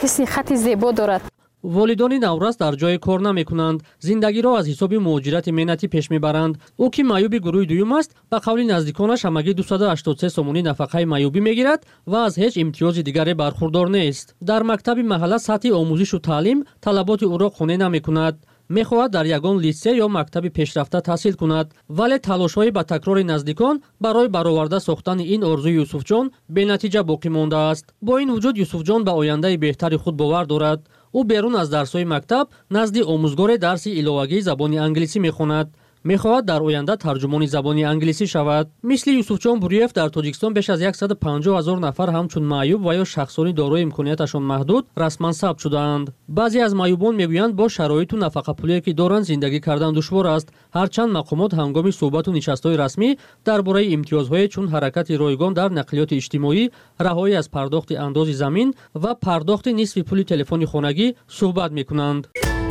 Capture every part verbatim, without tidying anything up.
حس خط زیبا دارد. والدان نورس در جای کار نمیکنند، زندگی را از حساب مهاجرت مهنتی پیش میبرند. او که معیوب گروه دوم است، به قول نزدیکانش همگی دویست و هشتاد و سه سومونی نفقه معیوبی میگیرد و از هیچ امتیاز دیگری برخوردار نیست. در مکتب محله سطح آموزش و تعلیم طلبات او را خانه نمیکند. میخواهد در یگان لیسه یا مکتب پیشرفته تحصیل کند، ولی تلاش‌های با تکرار نزدیکان برای برآورده ساختن این آرزوی یوسف جان به نتیجه باقی مانده است. با این وجود یوسف جان به آینده بهتری خود باور دارد. او بیرون از درس‌های مکتب نزد آموزگار درس الهه‌ای زبان انگلیسی می‌خواند. می‌خواهد در آینده ترجمان زبان انگلیسی شود. مثل یوسف جان بوریف در تاجیکستان بیش از صد و پنجاه هزار نفر همچون معیوب و یا شخصانی دارای امکاناتشان محدود رسما ثبت شده‌اند. بعضی از معیوبان میگویند با شرایط و نفقه پولی که دارند زندگی کردن دشوار است. هرچند مقامات هنگام صحبت و نشست‌های رسمی درباره امتیازهای چون حرکت رایگان در نقلیات اجتماعی، رهایی از پرداخت انداز زمین و پرداخت نصف پول تلفن خانگی صحبت می‌کنند.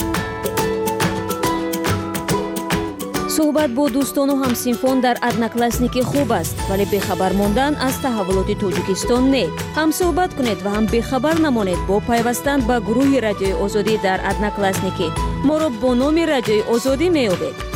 صحبت با دوستان و همسنفان در ادناکلاسنیکی خوب است، ولی بخبر ماندن از تحولات تاجیکستان نه. هم صحبت کنید و هم بخبر نمانید با پیوستن به گروه رادیوی آزادی در ادناکلاسنیکی. ما را با نام رادیوی آزادی می‌یابید.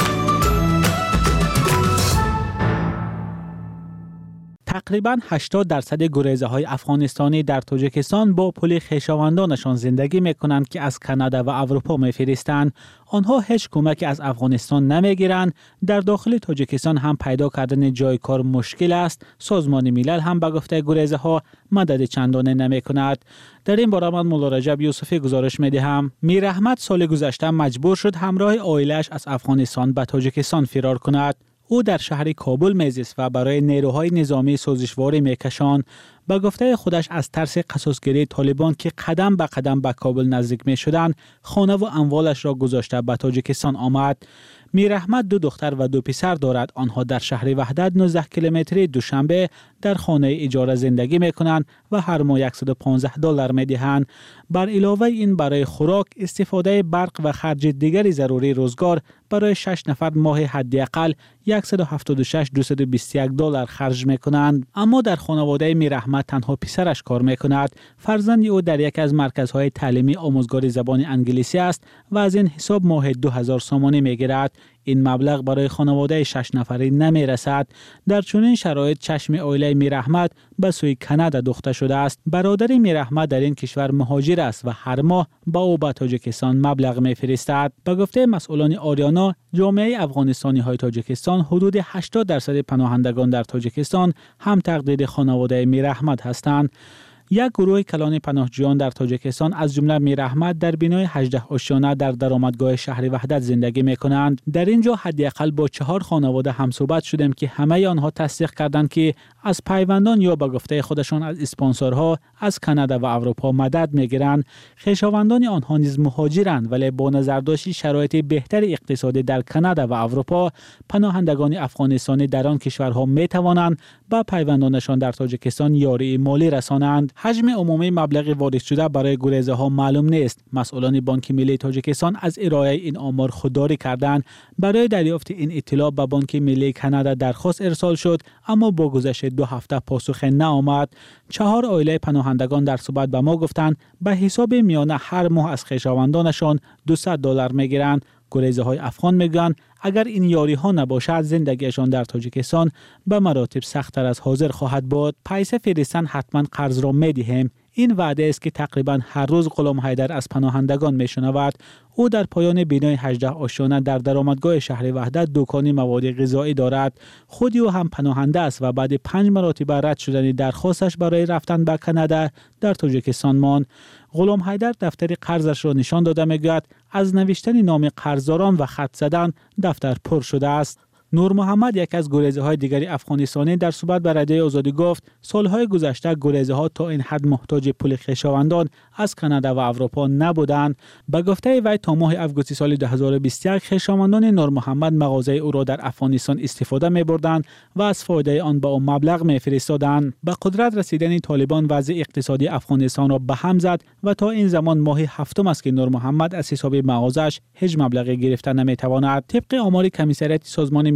تقریباً هشتاد درصد گریزه‌های افغانستانی در تاجیکستان با پول خویشاوندانشان زندگی می‌کنند که از کانادا و اروپا می‌فرستند. آنها هیچ کمکی از افغانستان نمی‌گیرند. در داخل تاجیکستان هم پیدا کردن جای کار مشکل است. سازمان ملل هم به گفته گریزه‌ها مدد چندانه نمی‌کند. در این باره من مولا رجب یوسفی گزارش می‌دهم. میر احمد سال گذشته مجبور شد همراه عائله‌اش از افغانستان به تاجیکستان فرار کند. او در شهر کابل میزیست و برای نیروهای نظامی سازشواری میکشاند. با گفته خودش از ترس قصاصگیری طالبان که قدم به قدم به کابل نزدیک میشدند، خانه و اموالش را گذاشته به تاجیکستان آمد. میر احمد دو دختر و دو پسر دارد. آنها در شهر وحدت نوزده کیلومتری دوشنبه در خانه اجاره زندگی میکنند و هر ماه صد و پانزده دلار میدهند. بر علاوه این برای خوراک، استفاده برق و خرج دیگری ضروری روزگار برای شش نفر ماه حداقل صد و هفتاد و شش هزار دویست و بیست و یک دلار خرج میکنند. اما در خانواده میر احمد تنها پسرش کار میکند. فرزند او در یک از مرکزهای تعلیمی آموزگار زبان انگلیسی است و از این حساب ماه دو هزار سومانی میگیرد. این مبلغ برای خانواده شش نفری نمی رسد. در چنین شرایط چشم عائله میر احمد به سوی کانادا دوخته شده است. برادر میر احمد در این کشور مهاجر است و هر ماه با او به تاجیکستان مبلغ میفرستد. به گفته مسئولان آریانا، جامعه افغانستانی های تاجیکستان حدود هشتاد درصد پناهندگان در تاجیکستان هم تقلید خانواده میر احمد هستند. یک گروه کلان پناهجویان در تاجیکستان از جمله میر احمد در بینای هجده آشیانه در درآمدگاه شهر وحدت زندگی میکنند. در اینجا حداقل با چهار خانواده همصحبت شدیم که همه آنها تصدیق کردند که از پیوندان یا به گفته خودشان از اسپانسرها از کانادا و اروپا مدد میگیرند. خویشاوندان آنها نیز مهاجرند، ولی با نظرداشت شرایط بهتر اقتصادی در کانادا و اروپا، پناهندگان افغانستانی در آن کشورها میتوانند با پیوندانشان در تاجیکستان یاری مالی رسانند. حجم عمومی مبلغ وارد شده برای گریزه ها معلوم نیست. مسئولان بانک ملی تاجیکستان از ارائه این آمار خودداری کردند. برای دریافت این اطلاع به بانک ملی کانادا درخواست ارسال شد، اما با گذشت دو هفته پاسخ نآمد. چهار عائله پناهندگان در صحبت به ما گفتند به حساب میانه هر ماه از خویشاوندانشان دویست دلار میگیرند. گریزه های افغان میگن اگر این یاری ها نباشد زندگیشان در تاجیکستان به مراتب سخت‌تر از حاضر خواهد بود. پیسه فرستن حتما قرض را میدهیم. این وعده است که تقریبا هر روز غلام حیدر از پناهندگان میشنود. او در پایان بینای هجده آشیانه در درآمدگاه شهر وحدت دکانی مواد غذایی دارد. خودی او هم پناهنده است و بعد پنج مرتبه رد شدن درخواستش برای رفتن به کانادا در تاجیکستان ماند. غلام حیدر دفتر قرضش را نشان داده میگوید از نوشتن نام قرضداران و خط زدن دفتر پر شده است. نور محمد یک از گریزه های دیگری افغانستانی در صحبت با رادیوی آزادی گفت سالهای گذشته گریزه ها تا این حد محتاج پول خویشاوندان از کانادا و اروپا نبودند. به گفته وی تا ماه آگوست سال دو هزار و بیست و یک خویشاوندان نور محمد مغازه او را در افغانستان استفاده می بردند و از فایده آن به او مبلغ می فرستادند. به قدرت رسیدن طالبان وضع اقتصادی افغانستان را به هم زد و تا این زمان ماه هفتم است که نور محمد از حساب مغازش هیچ مبلغی گرفته نمی تواند. طبق آمار کمیسریت سازمان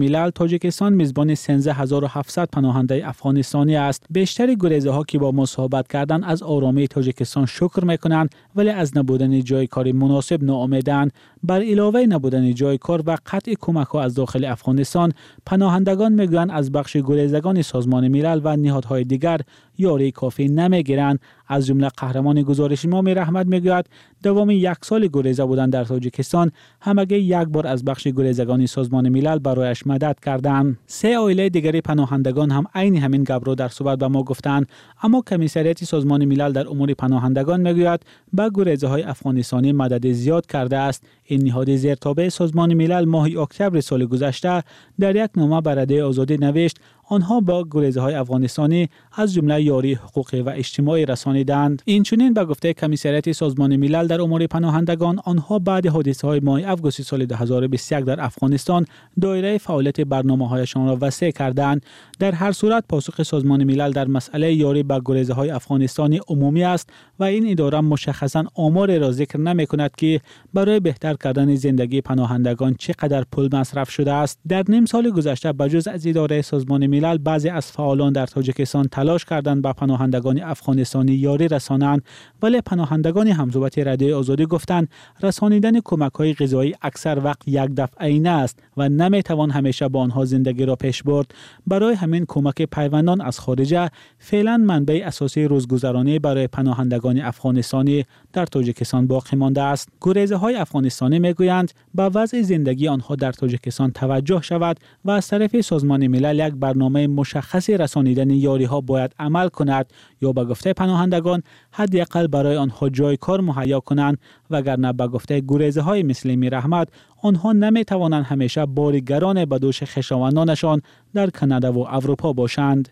ملل، تاجیکستان میزبان سیزده هزار و هفتصد پناهنده افغانستانی است. بیشتر گریزه ها که با ما صحبت کردند از آرامی تاجیکستان شکر میکنند، ولی از نبودن جای کاری مناسب ناامیدند. بر علاوه نبودن جای کار و قطع کمک ها از داخل افغانستان، پناهندگان میگویند از بخش گریزگان سازمان ملل و نهادهای دیگر یاری کافی نمیگیرند. از جمله قهرمان گزارش امام رحمت میگوید دوام یک سال گریزه بودن در تاجیکستان، همگی یک بار از بخش گریزگان سازمان ملل برایش مدد کردند. سه عائله دیگری پناهندگان هم عین همین گپ را در صحبت به ما گفتند، اما کمیسریت سازمان ملل در امور پناهندگان میگوید به گریزه های افغانستانی مدد زیاد کرده است. این نهاد زیرتابع سازمان ملل ماه اکتبر سال گذشته در یک نامه به رده آزادی نوشت آنها با گریزه های افغانستانی از جمله یاری حقوقی و اجتماعی رسانیدند. این چنین به گفته کمیسریت سازمان ملل در امور پناهندگان، آنها بعد حادثه های ماه آگوست سال دو هزار و بیست و یک در افغانستان دایره فعالیت برنامه‌هایشان را وسیع کردند. در هر صورت پاسخ سازمان ملل در مسئله یاری به گریزه های افغانستانی عمومی است و این اداره مشخصاً آمار را ذکر نمی‌کند که برای بهتر کردن زندگی پناهندگان چقدر پول مصرف شده است. در نیم سال گذشته بجز از اداره سازمان ملل، بعضی از فعالان در تاجیکستان تلاش کردند به پناهندگان افغانستانی یاری رسانند، ولی پناهندگان همزوبت رده آزادی گفتند رسانیدن کمک‌های غذایی اکثر وقت یک دفعه‌ای است و نمی‌توان همیشه با آنها زندگی را پیش برد. برای همین کمک پیوندان از خارج فعلا منبع اساسی روزگذرانی برای پناهندگان افغانستانی در تاجیکستان باقی مانده است. گریزه‌های افغانستانی میگویند به وضع زندگی آنها در تاجیکستان توجه شود و از طرف سازمان ملل یک برنامه مشخصی رسانیدن یاری‌ها باید عمل کند یا به گفته پناهندگان حداقل برای آنها جای کار مهیا کنند، وگرنه به گفته گریزه‌های مثل امیر احمد آنها نمی‌توانند همیشه بار گران به دوش خویشاوندانشان در کانادا و اروپا باشند.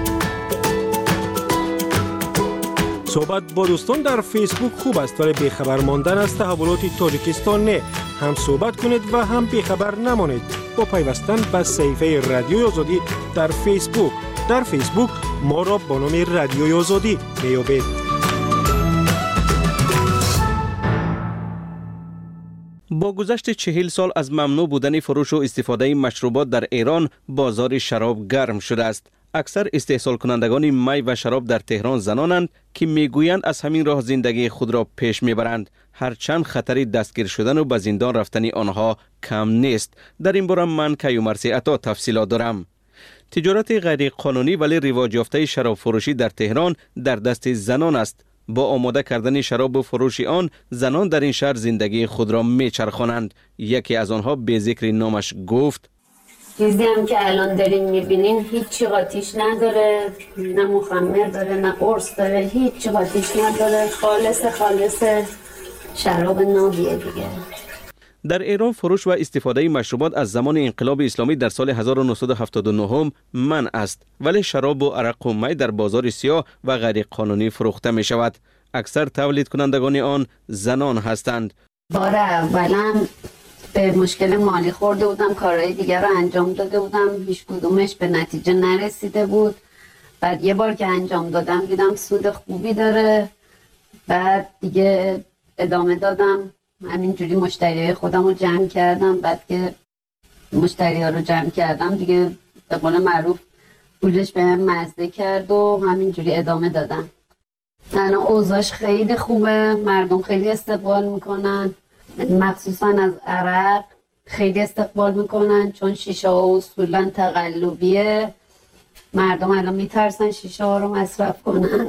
صحبت با دوستان در فیسبوک خوب است، ولی بیخبر ماندن از تحولات تاجیکستان نه. هم صحبت کنید و هم بیخبر نمانید با پیوستن به صفحه رادیوی آزادی در فیسبوک. در فیسبوک ما را با نام رادیوی آزادی میابید. با گذشت چهل سال از ممنوع بودن فروش و استفاده مشروبات در ایران، بازار شراب گرم شده است. اکثر استحصال کنندگان می و شراب در تهران زنانند که میگویند از همین راه زندگی خود را پیش میبرند، هرچند خطر دستگیر شدن و به زندان رفتن آنها کم نیست. در این باره من کیومرثی عطا تفصیلات دارم. تجارت غیر قانونی ولی رواج یافته شراب فروشی در تهران در دست زنان است. با آماده کردن شراب و فروش آن، زنان در این شهر زندگی خود را میچرخانند. یکی از آنها به ذکر نامش گفت: چیزی هم که الان دارین میبینین هیچ چی قاطیش نداره، نه مخمر داره نه قرص داره، هیچ چی قاطیش نداره، خالص خالص شراب نابیه دیگه. در ایران فروش و استفاده مشروبات از زمان انقلاب اسلامی در سال هزار و نهصد و هفتاد و نه منع است، ولی شراب و عرق و می در بازار سیاه و غیر قانونی فروخته می شود. اکثر تولید کنندگان آن زنان هستند. بار اولا به مشکل مالی خورده بودم، کارهای دیگر رو انجام داده بودم، هیچ کدومش به نتیجه نرسیده بود. بعد یه بار که انجام دادم دیدم سود خوبی داره، بعد دیگه ادامه دادم. همینجوری مشتریای خودم رو جمع کردم. بعد که مشتری ها رو جمع کردم دیگه به قول معروف پولش به هم مزده کرد و همینجوری ادامه دادم. الان اوضاعش خیلی خوبه، مردم خیلی استقبال میکنن، مخصوصا از عرق خیلی استقبال میکنن، چون شیشه ها اصولا تقلبیه، مردم الان میترسن شیشه ها رو مصرف کنن.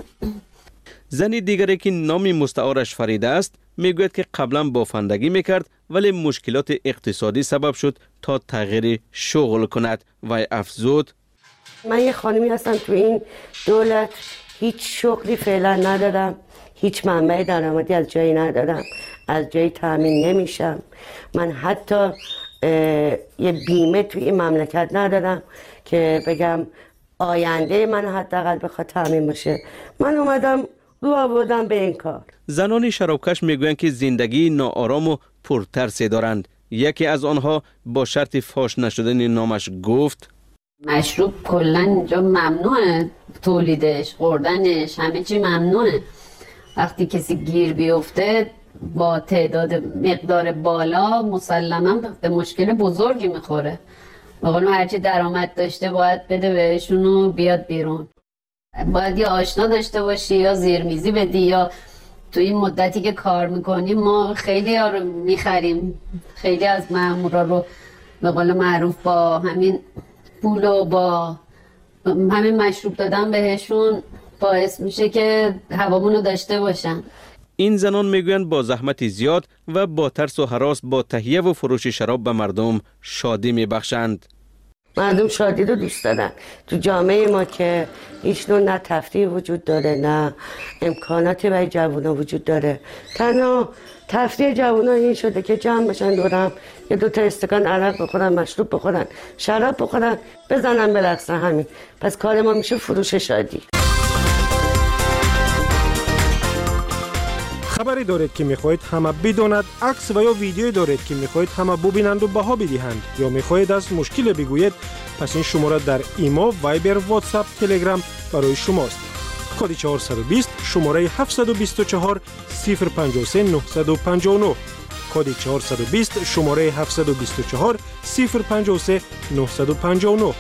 زنی دیگری که نام مستعارش فریده است میگوید که قبلا بافندگی میکرد ولی مشکلات اقتصادی سبب شد تا تغییر شغل کند و افزود: من یه خانمی هستم تو این دولت، هیچ شغلی فعلا ندارم، هیچ منبع درآمدی از جایی ندارم، از جایی تامین نمیشم. من حتی یه بیمه توی این مملکت ندارم که بگم آینده من حداقل بخواد تامین باشه. من اومدم رو آوردم به این کار. زنان شرابکش میگویند که زندگی ناآرام و پرترسی دارند. یکی از آنها با شرط فاش نشدن نامش گفت: مشروب کلا اینجا ممنوعه، تولیدش، خوردنش، همه چی ممنوعه. وقتی کسی گیر بیفته با تعداد مقدار بالا مسلما به مشکل بزرگی میخوره. بقول هرچی درآمد داشته باید بده بهشون و بیاد بیرون. باید یا آشنا داشته باشی یا زیرمیزی بدی، یا تو این مدتی که کار میکنیم ما خیلی ها رو میخریم، خیلی از مامورا رو به قول معروف با همین پول و با همین مشروب دادن بهشون باعث میشه که هوامون رو داشته باشن. این زنان میگویند با زحمت زیاد و با ترس و هراس با تهیه و فروش شراب به مردم شادی میبخشند. مردم شادی رو دوست دارن. تو جامعه ما که هیچ نوع نه تفریح وجود داره نه امکاناتی برای جوونا وجود داره، تنها تفریح جوونا این شده که جمع بشن دورم یه دو تا استکان عرق بخورن، مشروب بخورن، شراب بخورن، بزنن برقصن. همین پس کار ما میشه فروش شادی. خبری دارید که میخواهید همه بداند، عکس و یا ویدیویی دارید که میخواهید همه ببینند و بها بدهند، یا میخواهید از مشکل بگویید، پس این شماره در ایما، وایبر، واتساپ، تلگرام برای شماست. کد چهارصد و بیست شماره هفتصد و بیست و چهار صفر پنجاه و سه نهصد و پنجاه و نه. کد چهارصد و بیست شماره هفتصد و بیست و چهار صفر پنجاه و سه نهصد و پنجاه و نه.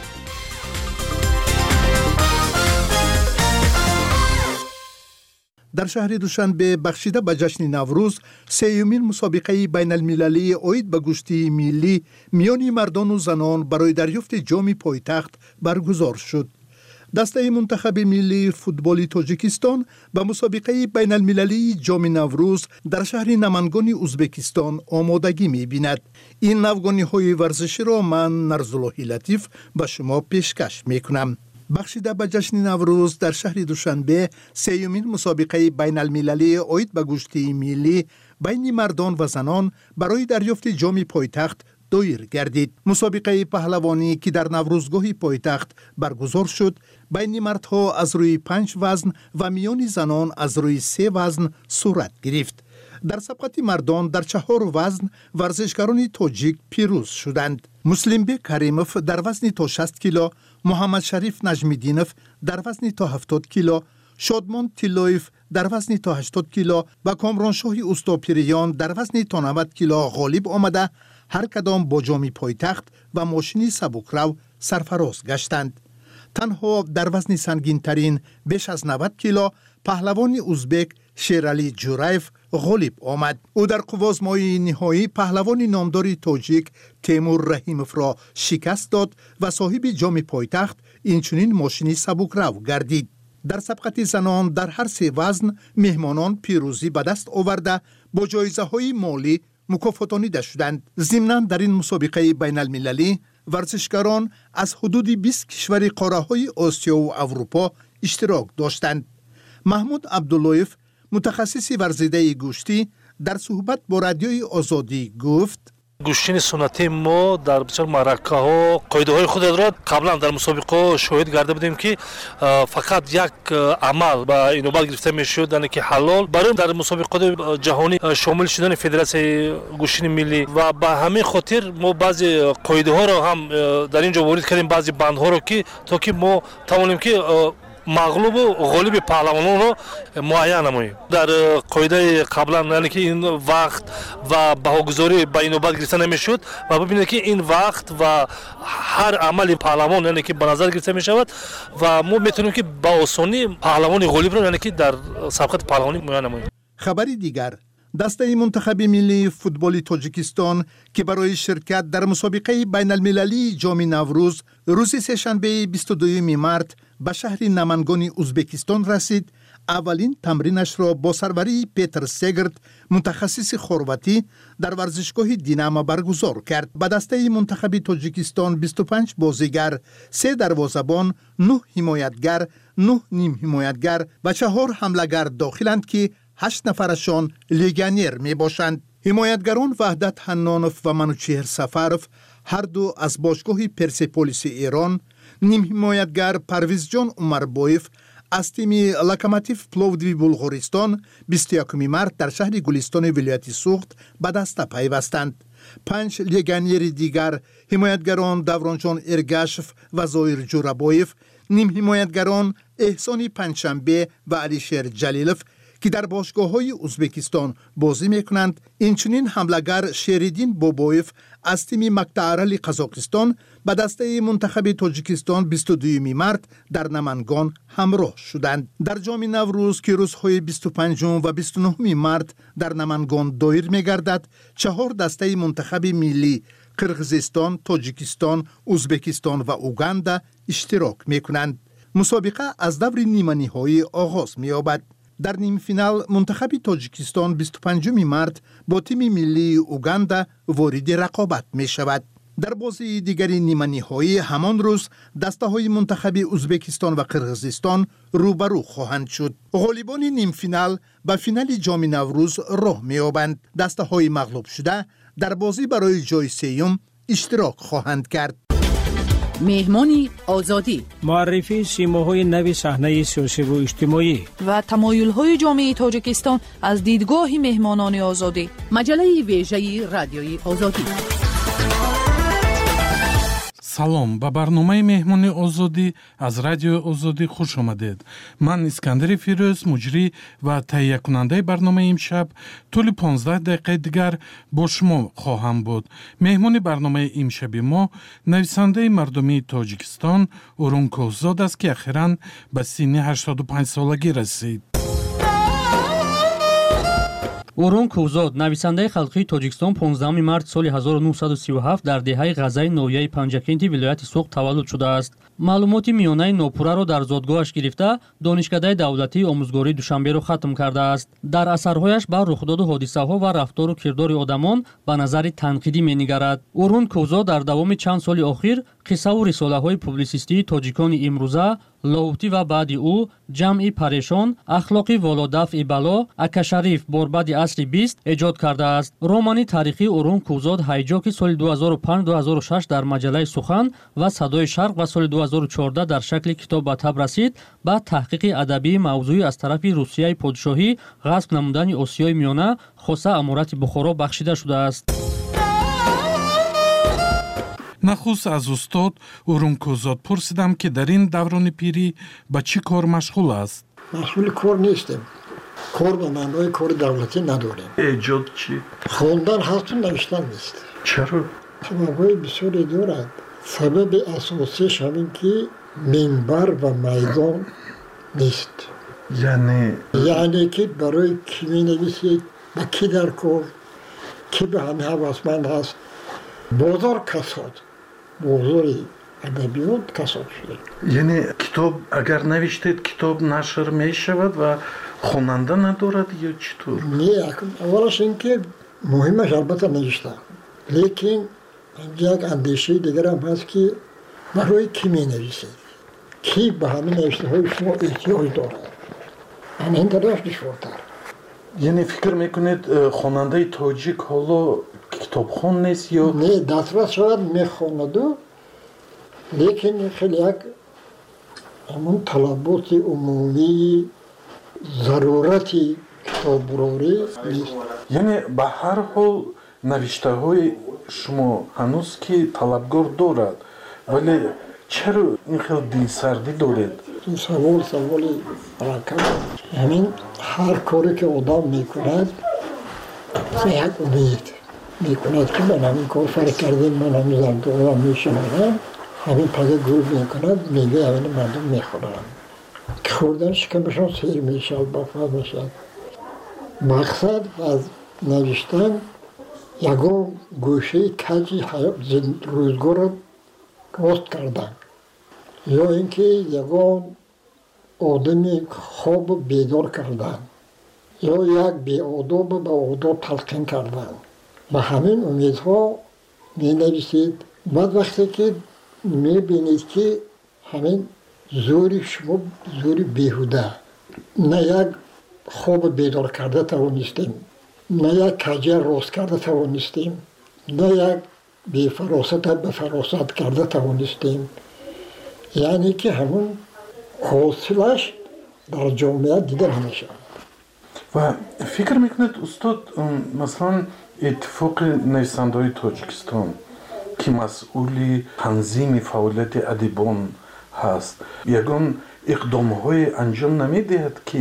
در شهر دوشنبه بخشیده به جشن نوروز، سیومین مسابقه بین المللی اوید به گوشتی ملی میان مردان و زنان برای دریافت جام پایتخت برگزار شد. دسته منتخب ملی فوتبال تاجیکستان به مسابقه بین المللی جام نوروز در شهر نمنگان ازبکستان آمادگی می بیند. این نوگانی های ورزشی را من نرزاللهی لطیف به شما پیشکش می کنم. بخشیده به جشن نوروز در شهر دوشنبه سیومین مسابقه بین المللی اوید به گوشتی ملی بین مردان و زنان برای دریافت جام پایتخت دایر گردید. مسابقه پهلوانی که در نوروزگاه پایتخت برگزار شد، بین مردها از روی پنج وزن و میان زنان از روی سه وزن صورت گرفت. در سبقت مردان در چهار وزن ورزشکاران تاجیک پیروز شدند. مسلم بک کریموف در وزن تا شصت کیلو، محمد شریف نجمیدینوف در وزن تا هفتاد کیلو، شادمان تیلویف در وزن تا هشتاد کیلو و کامرانشاه اوستاپیریان در وزن تا نود کیلو غالب آمده، هر کدام با جام پایتخت و ماشین سبکرو سرفراز گشتند. تنها در وزن سنگین ترین بیش از نود کیلو پهلوان ازبک شیرعلی جورایف غالب آمد. او در قوازمای نهایی پهلوان نامدار تاجیک تیمور رحیموف را شکست داد و صاحب جام پایتخت اینچنین ماشین سبکرو گردید. در سبقت زنان در هر سه وزن مهمانان پیروزی به دست آورده با جایزه های مالی مکافاتانیده شدند. ضمناً در این مسابقه بین المللی ورزشکاران از حدود بیست کشور قاره های آسیا و اروپا اشتراک داشتند. محمود عبداللهیف متخصص ورزیده گوشتی در صحبت با رادیوی آزادی گفت: گوشتین سنتی ما در بسیار معرکه ها قاعده های خود را قبلا در مسابقه شاهد گرده بودیم که فقط یک عمل با اینوبت گرفته میشد، یعنی که حلال. برای در مسابقه جهانی شامل شدن فدراسیون گوشتین ملی و به همین خاطر ما بعضی قاعده ها را هم در اینجا وارد کردیم، بعضی بند ها را که تا که ما توانیم که مغلوب و غالب پهلوانان را معین نماییم. در قاعده قبلا یعنی که این وقت و بهاگذاری به این نوبت گرفته نمیشد و ببینید که این وقت و هر عمل پهلوان یعنی که به نظر گرفته می شود و ما میتونیم که با آسانی پهلوان غالب را یعنی که در سبقت پهلوانی معین نماییم. خبری دیگر، دسته منتخب ملی فوتبال تاجیکستان که برای شرکت در مسابقه بین المللی جام نوروز روز سه‌شنبه بیست و دوم مارس به شهر نمنگان ازبکستان رسید، اولین تمرینش را با سروری پیتر سگرد متخصص خرواتی در ورزشگاه دیناما برگزار کرد. به دسته منتخب تاجیکستان بیست و پنج بازیگر، سه دروازه‌بان، نه حمایتگر، نه نیم حمایتگر و چهار حمله‌گر داخلند که هشت نفرشان لیگانیر می باشند. حمایتگران وحدت حنانوف و منوچهر سفروف هر دو از باشگاه پرسپولیس ایران، نیم حمایتگر پرویز جان عمربایف از تیم لوکوموتیو پلوودیو بلغارستان بیست و یکم مارس در شهر گلستان ولایت سوخت به دست پیوستند. پنج لیگانیر دیگر، حمایتگران دورانجان ارگاشف و زایر جورابایف، نیم حمایتگران احسان پنجشنبه و علیشیر جلیلوف که در باشگاه‌های ازبکستان بازی می‌کنند. اینچنین حمله‌گر شریدین بابویف از تیم مقطع قزاقستان به دسته منتخب تاجیکستان بیست و دوم مارس در نمنگان همراه شدند. در جام نوروز که روزهای بیست و پنجم و بیست و نهم مارس در نمنگان دایر می‌گردد، چهار دسته منتخب ملی قرقیزستان، تاجیکستان، ازبکستان و اوگاندا اشتراک می‌کنند. مسابقه از دور نیمه نهایی آغاز می‌یابد. در نیم فینال منتخب تاجیکستان بیست و پنجم مارس با تیم ملی اوگاندا وارد رقابت می‌شود. در بازی دیگری نیمه نهایی همان روز دسته‌های منتخب ازبکستان و قرقیزستان روبرو خواهند شد. غالبان نیم فینال به فینال جام نوروز راه می‌یابند. دسته‌های مغلوب شده در بازی برای جای سوم اشتراک خواهند کرد. مهمانی آزادی، معرفی سیماهای نو صحنه سیاسی و اجتماعی و تمایل‌های جامعه تاجیکستان از دیدگاه مهمانان آزادی. مجله ویژه رادیوی آزادی. салом ба барномаи меҳмони озодӣ аз радиои озодӣ хуш омадед. Ман Искандари Фирӯз, муҷрӣ ва таҳиякунандаи барномаи имшаб тӯли понздаҳ дақиқаи дигар бо шумо хоҳам буд. меҳмони барномаи имшаби мо нависандаи мардумии Тоҷикистон Урун Кӯҳзод аст, ки ахиран ба синни ҳаштоду панҷ солагӣ расид. урун Кӯҳзод нависандаи халқии Тоҷикистон понздаҳуми март соли ҳазору нуҳсаду сию ҳафт дар деҳаи Ғазаи ноҳияи Панҷакенти вилояти Суғ таваллуд шудааст. маълумоти миёнаи нопурраро дар зодгоҳаш гирифта, донишкадаи давлатии омӯзгории Душанберо хатм кардааст. дар асарҳояш ба рухдоду ҳодисаҳо ва рафтору кирдори одамон ба назари танқидӣ менигарад. урун Кӯҳзод дар давоми чанд соли охир қиссаву рисолаҳои публисистии тоҷикони имрӯза, лоҳутӣ ва баъди ӯ, ҷамъи парешон, ахлоқи володафъи бало, акашариф борбади асри бист эҷод кардааст. романи таърихии Урун Кӯҳзод ҳайҷоки соли ду ҳазору панҷ ду ҳазору шаш дар маҷалаи Сухан ва Садои Шарқ ва соли ду ҳазору чордаҳ дар шакли китоб ба таб расид, ба таҳқиқи адабии мавзӯӣ аз тарафи Русияи подшоҳӣ ғасб намудани Осиёи миёна, хоса амурати Бухоро бахшида шудааст. нахуст аз устод Урун Кӯҳзод пурсидам, ки дар ин даврони пирӣ ба чӣ кор машғул аст. машғули кор нестем. кор ба маънои кори давлатӣ надорем. эҷод чӣ? хондан ҳасту навиштан нест. чаро? сабабҳои бисёре дорад. сабаби асосияш ҳамин ки минбар ва майдон нест. яъне яъне ки барои кӣ менависед, ба кӣ дар кор, кӣ ба ҳамин ҳавасманд ҳаст. бозор касод, бозори адабиёт касод шуда. яъне китоб агар навиштед, китоб нашр мешавад ва хонанда надорад ё чӣ тур? не, аввалаш ин ки муҳимаш албатта навишта, лекин як андешаи дигарам ҳаст ки барои кӣ менависед, кӣ ба ҳамин навиштаҳои шумо эҳтиёҷ дорад. ҳамин дараш душвортар. яъне фикр мекунед хонандаи тоҷик ҳоло китобхон нест ё? не, дастрас шавад мехонаду, лекин хеле як ҳамон талаботи умумии зарурати китоброрӣ нест. яъне ба ҳар ҳол навиштаҳои шумо ҳанӯз ки талабгор дорад, вале чаро ин хел дилсардӣ доред? савол саволи ракаб. ҳамин ҳар коре ки одам мекунад за як умед мекунад ки ман ҳамин кор фарқ кардем, ман ҳамин зардорам мешинавам, ҳамин паза гӯр мекунад, меваи ҳамин мардум мехӯрам. ки хӯрдан шикамашон сер мешавад, бафа мешавад. мақсад аз навиштан ягон гӯшаи каҷи рӯзгорро рост кардан, ё ин ки ягон одами хобу бедор кардан, ё як беодобу ба одоб талқин кардан. ба ҳамин умедҳо менависед. баъд вақте ки мебинед ки ҳамин зӯри шумо зӯри беҳуда, на як хобу бедор карда тавонистем, на як каҷа рост карда тавонистем, на як бефаросата ба фаросат карда тавонистем. яъне ки ҳамон ҳосилаш дар ҷомеа дида намешавад. ва фикр мекунед устод, масалан иттифоқи нависандаҳои Тоҷикистон ки масъули танзими фаъолияти адибон ҳаст, ягон иқдомҳое анҷом намедиҳад ки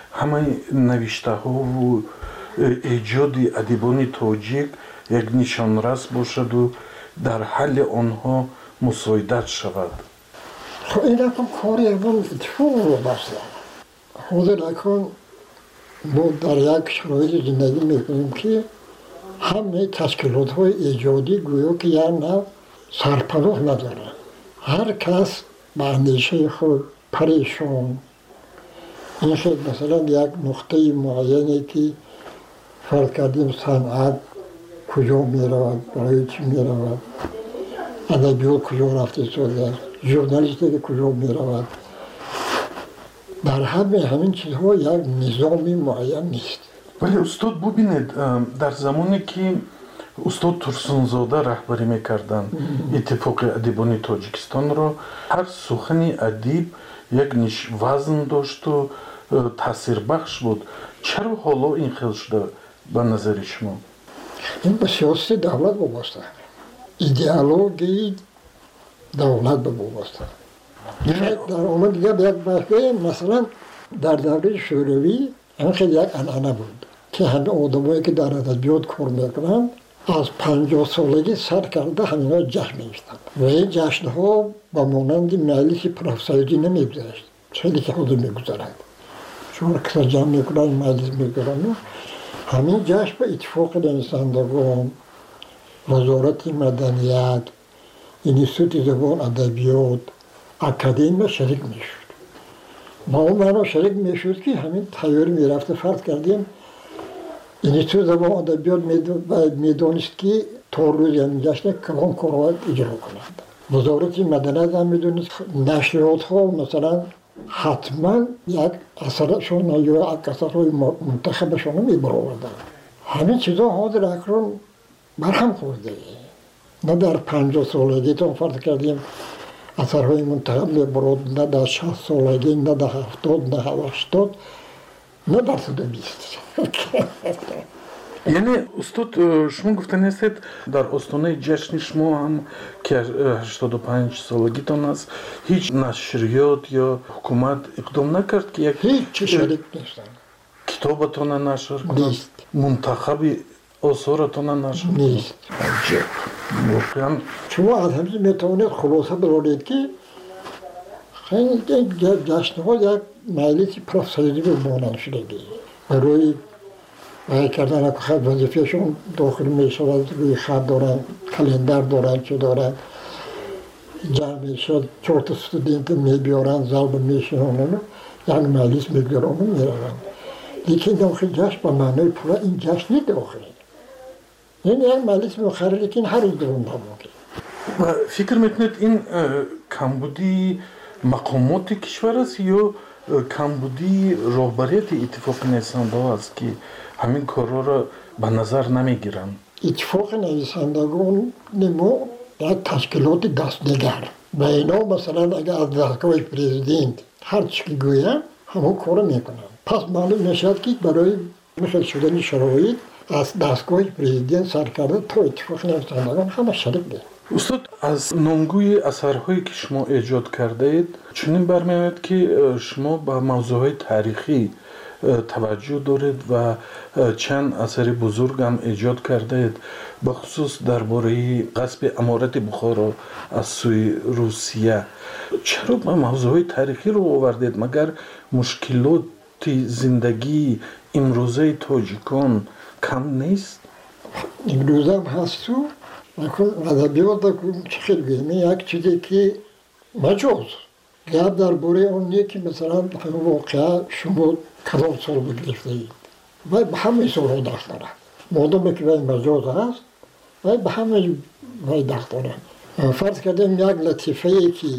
همه نوشته ها و ایجاد ادیبان تاجیک یک نشانرس باشد و در حل آنها مساعدت شود. خب این اکن کاری اول اتفاق رو بسته. حاضر اکن ما در یک شرایط زندگی میکنیم که همه تشکیلات های ایجادی گویا که یک نوع سرپناه نداره. هر کس به اندیشه خود پریشان. این خیلی مثلا یک نقطه معینی که فرض کردیم صنعت کجا می رود، برای چی می رود، ادبیات کجا رفته شده، ژورنالیستیک کجا می رود. در همه همین چیزها یک نظامی معین نیست. ولی استاد ببینید در زمانی که استاد ترسونزاده رهبری میکردن اتفاق ادیبان تاجیکستان را، هر سخن ادیب یک نش وزن داشت و تاثیر بخش بود. چرا حالا این خیل شده به نظر شما؟ این به سیاست دولت وابسته، ایدئولوژی دولت وابسته. در اون دیگه یک بحثه مثلا در دوره شوروی این خیلی یک انعنه بود که همه آدمایی که در ادبیات کار میکنن از پنجاه سالگی سر کرده همینا جشن می‌گرفتن و این جشن‌ها با مانند مجلس پروفسوری نمی‌گذشت، خیلی که خود می‌گذرد چون که جمع می‌کنن مجلس می‌گذارن. همین جشن به اتفاق نویسندگان، وزارت مدنیت، انستیتوت زبان ادبیات، اکادمی شریک می‌شد. ما اون معنا شریک می‌شد که همین تیاری می‌رفته. فرض کردیم انستیتوت زبان ادبیات می‌دانست که تا روز همین جشن کلام کارآمد اجرا کنند. وزارت مدنیت هم می‌دانست نشریات‌ها مثلا حتما یک اثرشون یا یک اثرهای منتخبشون رو می‌برآوردن. همین چیزا حاضر اکنون برهم خورده. نه در پنجاه سالگی تا فرض کردیم اثرهای منتخب می‌برد، نه در شصت سالگی، نه در هفتاد، نه در هشتاد، نه در صد و بیست. یعنی استاد شما گفتن هستید در آستانه جشن شما هم که هشتاد و پنج سالگیتان است هیچ نشریات یا حکومت اقدام نکرد که یک هیچ شریک نیستن، کتابتان نشر کنند، منتخب آثارتان نشر نیست. واقعا شما از همین میتوانید خلاصه برارید که خیلی جشن‌ها یک مجلس پروفسوری به مانند شدگی برای برای کردن خط وظیفهشون داخل می شود، روی خط دارن، کلندر دارن، چه دارن، جمع می شد، چهار تا استودنت می بیارن، ضرب می شونن، یعنی مجلس می بیارن و می روند. لیکن داخل جشن با معنای پورا این جشن نیست داخل. این یک مجلس میخره لیکن هر روز درون نموده. و فکر میکنید این کمبودی مقامات کشور است یا کمبودی رهبریت اتفاق نویسندگان است که همین کارا را به نظر نمیگیرن؟ اتفاق نویسندگان نمو یک تشکیلات دستنگر و اینا مثلا اگر از دستگاه پرزیدنت هر چی که گویم همون کارو میکنن. پس معلوم نشد که برای مثل شدن شرایط از دستگاه پرزیدنت سر کرده تا اتفاق نویسندگان همه شریک بود. استاد از نامگوی اثرهایی که شما ایجاد کرده اید چنین برمی‌آید که شما به موضوعهای تاریخی توجه دارید و چند اثر بزرگ هم ایجاد کرده اید، به خصوص درباره غصب امارت بخارا از سوی روسیه. چرا به موضوعهای تاریخی رو آوردید؟ مگر مشکلات زندگی امروزه تاجیکان کم نیست؟ امروزه هم هست تو ادبیات چه خیلی بگیم یک چیزی که مجاز گرد درباره اونیه که مثلا واقعا شما کدام سال بگرفته اید و به همه سال ها دست دارن مادام که باید مجاز هست و به همه باید دست دارن. فرض کردیم یک لطیفه ای که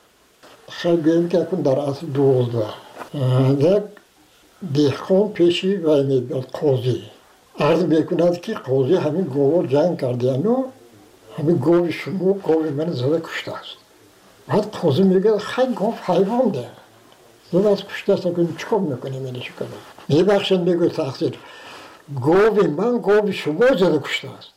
خیلی بگیم که اکن در اصل دوازده یک دهقان پیشی و میبید قاضی عرض میکند که قاضی همین گوار جنگ کرده و همین گوی شما گوی من زده کشته است. بعد قاضی میگه خیلی گوف حیوان ده زده از کشته است اکنون چکم میکنه منی شو کنه میبخشن میگه تقصیر گوی من گوی شما زده کشته است.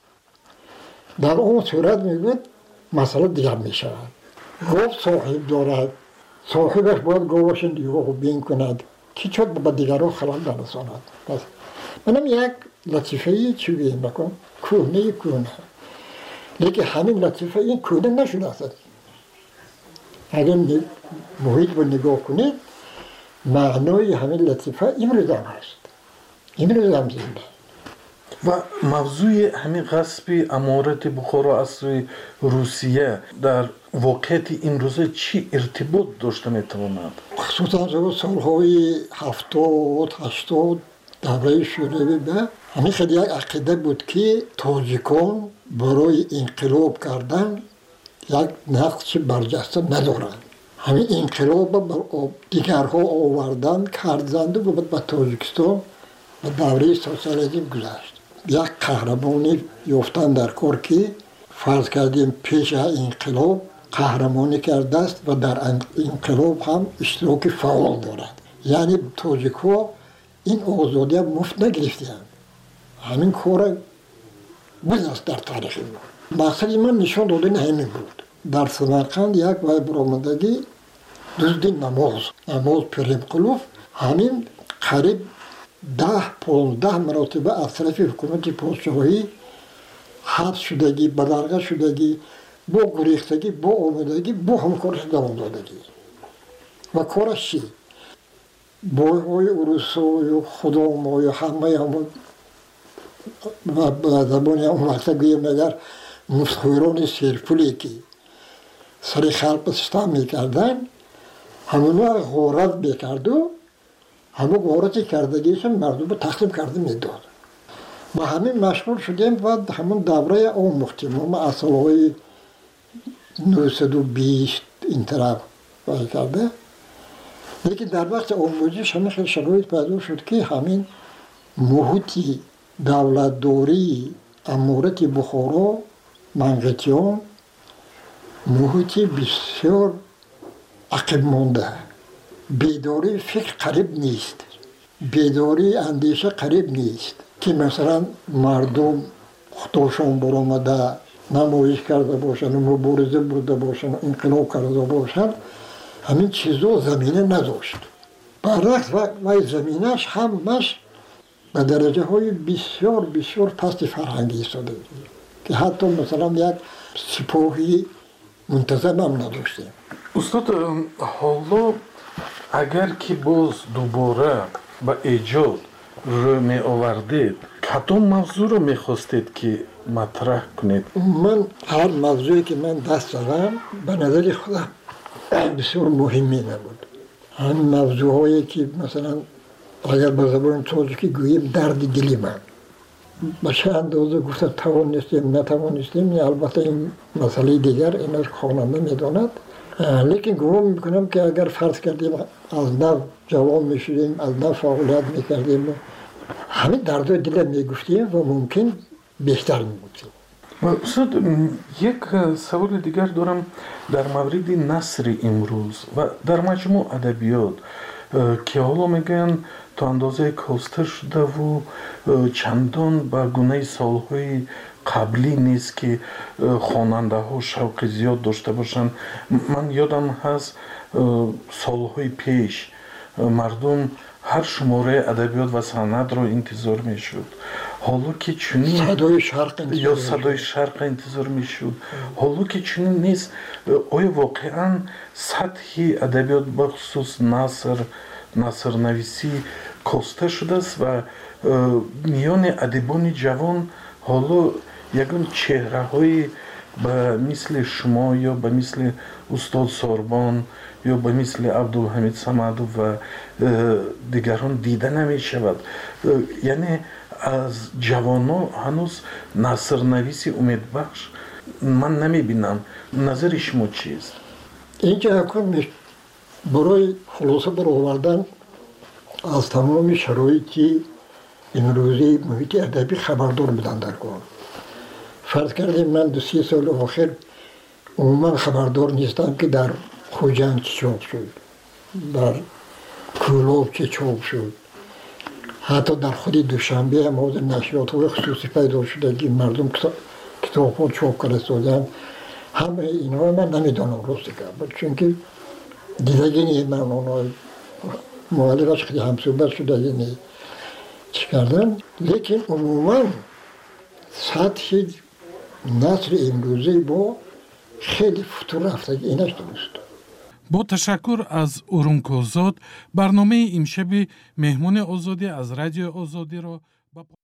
در اون صورت میگه مسئله دیگر میشود. گوف صاحب دارد، صاحبش باید گوشن دیگه بین کند که چود به دیگران خلال نرساند. پس منم یک لطیفه چی بگیم بکن کونه کونه لیکن همین لطیفه این کونه نشده است. اگر محیط رو نگاه کنید معنای همین لطیفه امروز هم هست، امروز هم زنده. و موضوع همین غصب امارت بخارا از سوی روسیه در واقعیت امروزه چی ارتباط داشته میتواند؟ خصوصا سالهای هفتاد هشتاد دوره شوروی به همین خیلی یک عقیده بود که تاجیکان برای انقلاب کردن یک نقش برجسته ندارند. همین انقلاب بر دیگرها آوردن کردند و به تاجیکستان به دوره سوسیالیسم گذشت. یک قهرمانی یافتن در کار که فرض کردیم پیش انقلاب قهرمانی کرده است و در انقلاب هم اشتراک فعال دارد. یعنی تاجیک‌ها این آزادی هم مفت نگرفتند. همین کار بود است در تاریخ ما. مقصد من نشان دادن همین بود. در سمرقند یک وای برآمدگی دزدی نماز نماز پریم قلوف همین قریب ده پانزده مراتبه از طرف حکومت پادشاهی حبس شدگی، بدرگاه شدگی، با گریختگی، با آمدگی، با همکارش دوام دادگی. و کارش چی؟ بایهای اروسا یا خدام و یا همه همون و به زبانی همون وقتا گویم اگر مفتخوران سیرپولی که سر خلق ستم میکردن همونو غارت بکرد و همون غارتی کردگیشم مردم رو تقسیم کرده میداد. ما همین مشغول شدیم و همون دوره آموختیم. ما از سالهای نهصد و بیست این طرف باید کرده. لیکن در وقت آموزش همین خیلی شرایط پیدا شد که همین محیطی دولتداری امارت بخارا منقطیان محیطی بسیار عقب مانده، بیداری فکر قریب نیست، بیداری اندیشه قریب نیست که مثلا مردم خودشان برآمده نمایش کرده باشند، مبارزه برده باشند، انقلاب کرده باشند، همین چیزا زمینه نداشت. برعکس و زمینش همش به درجه های بسیار بسیار پست فرهنگی ایستاده که حتی مثلا یک سپاهی منتظم هم نداشته. استاد حالا اگر که باز دوباره به ایجاد رو می آوردید کدام موضوع رو می خواستید که مطرح کنید؟ من هر موضوعی که من دست زدم به نظر خودم بسیار مهمی نبود. همین موضوع هایی که مثلا اگر به زبان تاجیکی گوییم درد دلی من به چه اندازه گفته توانستیم نتوانستیم، البته این مسئله دیگر اینش خواننده میداند. لیکن گمان میکنم که اگر فرض کردیم از نو جوان میشدیم، از نو فعالیت میکردیم، همین دردهای دل میگفتیم و ممکن بهتر میبودیم. استاد یک سوال دیگر دارم در مورد نثر امروز و در مجموع ادبیات که حالا میگن تا اندازه کاستر شده و چندان به گونه سالهای قبلی نیست که خواننده ها شوق زیاد داشته باشند. من یادم هست سالهای پیش مردم هر شماره ادبیات و سند رو انتظار میشد. حالا که چنین صدای شرق یا صدای شرق انتظار میشد، حالا که چنین نیست، آیا واقعا سطح ادبیات بخصوص نثر نثر نویسی کاسته شده است و میان ادیبان جوان حالا یکم چهره های به مثل شما یا به مثل استاد ساربان یا به مثل عبدالحمید صمدو و دیگران دیده نمی شود؟ یعنی از جوانان هنوز نثر نویسی امیدبخش من نمی بینم. نظر شما چیست؟ اینجا حکم برای خلاصه برآوردن از تمام شرایطی امروزی محیط ادبی خبردار بودن در کار. فرض کردیم من دو سی سال آخر عموما خبردار نیستم که در خوجند چه چاپ شد، در کولاب چه چاپ شد، حتی در خود دوشنبه هم از نشریات های خصوصی پیدا شده که مردم کتاب ها چاپ کرده سازن. همه اینها من نمیدانم راست که چون که دیدگی من اونها معلقش خیلی هم صحبت شده یعنی چی کردن، لیکن عموما سطح نصر امروزی با خیلی فتور رفته اینش درست. با تشکر از اورونکوزاد برنامه امشب مهمون آزادی از رادیو آزادی را